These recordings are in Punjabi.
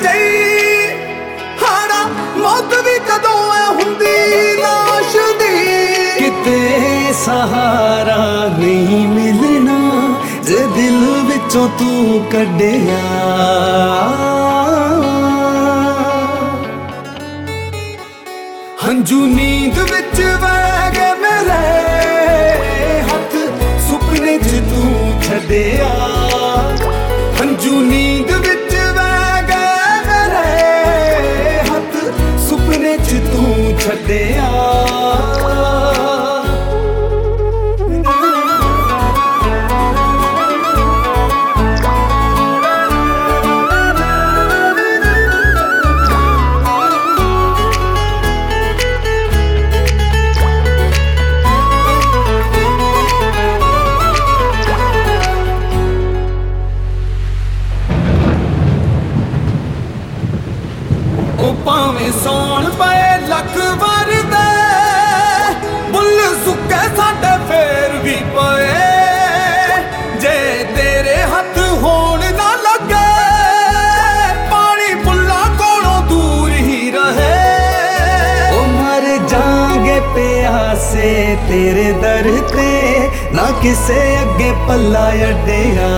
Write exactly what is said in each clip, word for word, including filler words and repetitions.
ਜਈ ਹਾੜਾ ਮੌਤ ਵੀ ਕਦੋਂ ਐ ਹੁੰਦੀ ਲਾਸ਼ ਦੀ। ਕਿਤੇ ਸਹਾਰਾ ਨਹੀਂ ਮਿਲਣਾ ਜੇ ਦਿਲ ਵਿੱਚੋਂ ਤੂੰ ਕੱਢਿਆ। ਹੰਝੂ ਨੀਂਦ ਵਿੱਚ ਵਹਿ ਗਏ ਮੇਰੇ ਹੱਥ ਸੁਪਨੇ 'ਚ ਤੂੰ ਛੱਡਿਆ। ਹੰਝੂ ਨੀਂਦ ਵਿੱਚ ਵਹਿ ਗਏ ਮੇਰੇ ਹੱਥ ਸੁਪਨੇ 'ਚ ਤੂੰ ਛੱਡਿਆ। ਭਾਵੇਂ ਸੌਣ ਪਏ ਲੱਖ ਵਾਰ ਦੇ ਬੁੱਲ ਸੁੱਕੇ ਸਾਡੇ ਫੇਰ ਵੀ ਪਏ। ਜੇ ਤੇਰੇ ਹੱਥ ਹੋਣ ਨਾ ਲੱਗੇ ਪਾਣੀ ਬੁੱਲਾਂ ਕੋਲੋਂ ਦੂਰ ਹੀ ਰਹੇ। ਉਹ ਮਰ ਜਾਗੇ ਪਿਆਸੇ ਤੇਰੇ ਦਰ ਤੇ ਨਾ ਕਿਸੇ ਅੱਗੇ ਪੱਲਾ ਅੱਡਿਆ।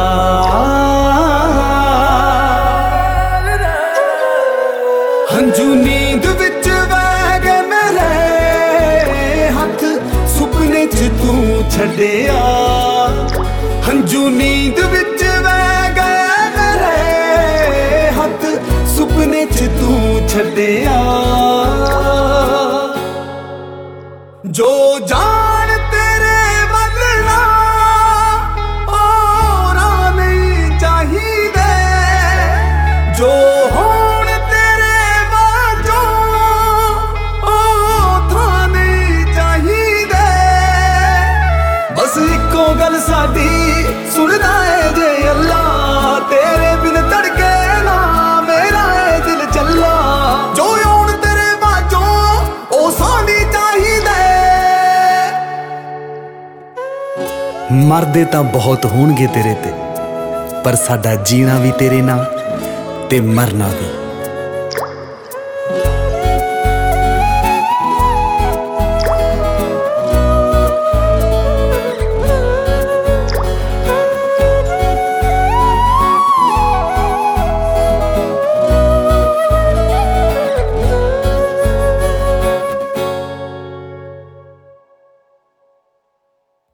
ਹੰਝੂ ਨੀਂਦ ਵਿੱਚ ਵਹਿ ਗਏ ਮੇਰੇ ਹੱਥ ਸੁਪਨੇ 'ਚ ਤੂੰ ਛੱਡਿਆ। ਹੰਝੂ ਨੀਂਦ ਵਿੱਚ ਵਹਿ ਗਏ ਮੇਰੇ ਹੱਥ ਸੁਪਨੇ 'ਚ ਤੂੰ ਛੱਡਿਆ। ਜੋ ਜਾਣ ਤੇਰੇ ਵੱਲ ਨਾ ਔਰਾਂ ਨਹੀਂ ਚਾਹੀਦੇ। ਜੋ ਇੱਕੋ ਗੱਲ ਸਾਡੀ ਸੁਣਦਾ ਏ ਜੇ ਅੱਲਾ ਤੇਰੇ ਬਿਨ ਧੜਕੇ ਨਾ ਮੇਰਾ ਏ ਦਿਲ ਚੱਲਾ। ਜੋ ਆਉਣ ਤੇਰੇ ਬਾਝੋਂ ਉਹ ਸਾਡੀ ਚਾਹੀਦੇ। ਮਰਦੇ ਤਾਂ ਬਹੁਤ ਹੋਣਗੇ ਤੇਰੇ ਤੇ ਪਰ ਸਾਡਾ ਜੀਣਾ ਵੀ ਤੇਰੇ ਨਾਲ ਤੇ ਮਰਨਾ ਵੀ।